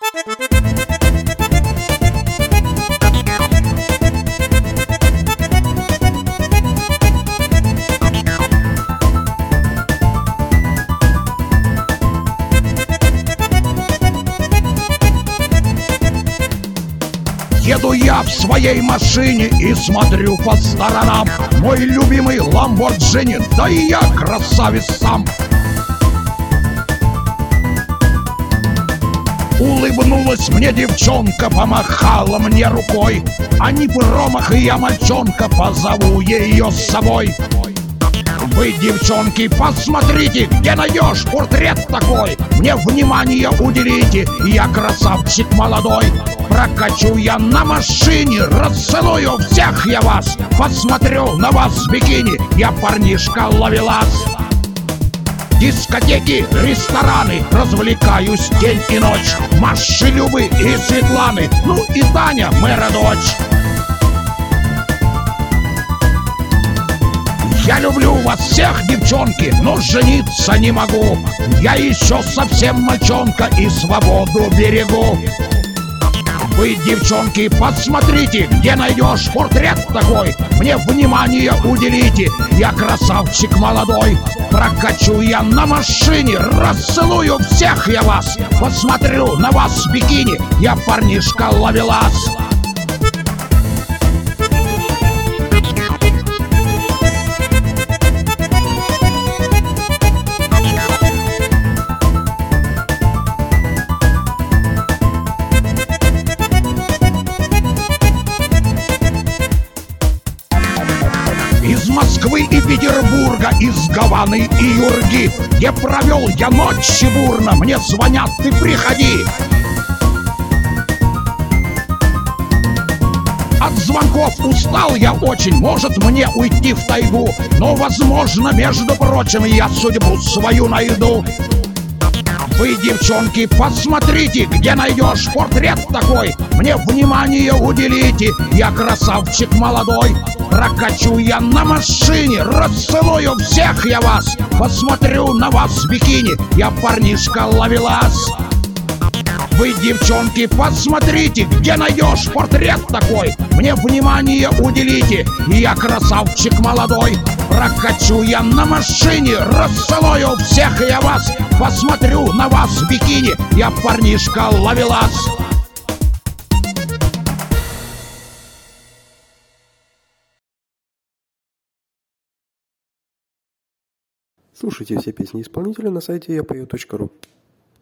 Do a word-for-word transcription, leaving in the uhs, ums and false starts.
Еду я в своей машине и смотрю по сторонам. Мой любимый Ламборджини, да и я красавец сам. Улыбнулась мне девчонка, помахала мне рукой. А не промах, и я мальчонка, позову ее с собой. Вы, девчонки, посмотрите, где найдешь портрет такой. Мне внимание уделите, я красавчик молодой. Прокачу я на машине, расцелую всех я вас. Посмотрю на вас в бикини, я парнишка ловелас. Дискотеки, рестораны, развлекаюсь день и ночь. Маши, Любы и Светланы, ну и Таня, мэра дочь. Я люблю вас всех, девчонки, но жениться не могу. Я еще совсем мальчонка и свободу берегу. Вы, девчонки, посмотрите, где найдешь портрет такой. Мне внимание уделите, я красавчик молодой. Прокачу я на машине, расцелую всех я вас. Посмотрю на вас в бикини, я парнишка ловелас. Из Москвы и Петербурга, из Гаваны и Юрги, где провел я ночи бурно, мне звонят: ты приходи. От звонков устал я очень, может мне уйти в тайгу, но, возможно, между прочим, я судьбу свою найду. Вы, девчонки, посмотрите, где найдешь портрет такой. Мне внимание уделите, я красавчик молодой. Прокачу я на машине, расцелую всех я вас. Посмотрю на вас в бикини, я парнишка ловелас. Вы, девчонки, посмотрите, где найдешь портрет такой. Мне внимание уделите, я красавчик молодой. Прокачу я на машине, расцелую всех я вас. Посмотрю на вас в бикини, я парнишка ловелас. Слушайте все песни исполнителя на сайте я пою точка ру.